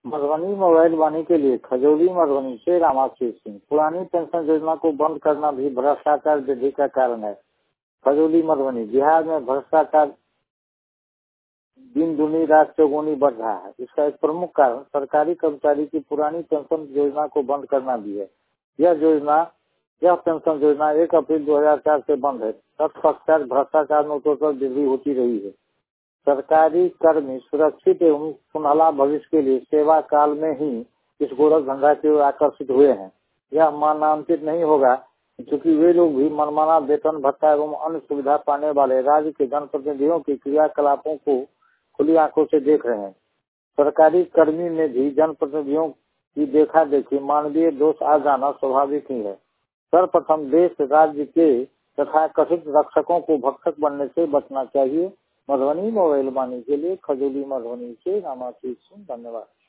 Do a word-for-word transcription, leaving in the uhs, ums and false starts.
Madhubani mobile वाणी के लिए खजौली मधुबनी से रामाशीष सिंह। पुरानी पेंशन योजना को बंद करना भी भ्रष्टाचार वृद्धि का कारण है। खजौली मधुबनी। बिहार में भ्रष्टाचार दिन दुनी रात चौगुनी बढ़ रहा है। इसका एक प्रमुख कारण सरकारी कर्मचारी की पुरानी पेंशन योजना को बंद करना भी है। यह योजना यह पेंशन योजना एक अप्रैल दो हजार चार से बंद है। तत्पश्चात भ्रष्टाचार नोटों पर वृद्धि होती रही है। सरकारी कर्मी सुरक्षित एवं सुनहला भविष्य के लिए सेवा काल में ही इस गोरख धंधा की ओर आकर्षित हुए हैं। यह मानांकित नहीं होगा क्योंकि वे लोग भी मनमाना वेतन भत्ता एवं अन्य सुविधा पाने वाले राज्य के जनप्रतिनिधियों की क्रियाकलापों को खुली आंखों से देख रहे हैं। सरकारी कर्मी में भी जनप्रतिनिधियों की देखा देखी मानवीय दोष आ जाना स्वाभाविक ही है। सर्वप्रथम देश राज्य के तथा कथित रक्षकों को भक्षक बनने से बचना चाहिए। मधुबनी मोबाइल वाणी के लिए खजौली मधुबनी से रामाशीष सिंह। धन्यवाद।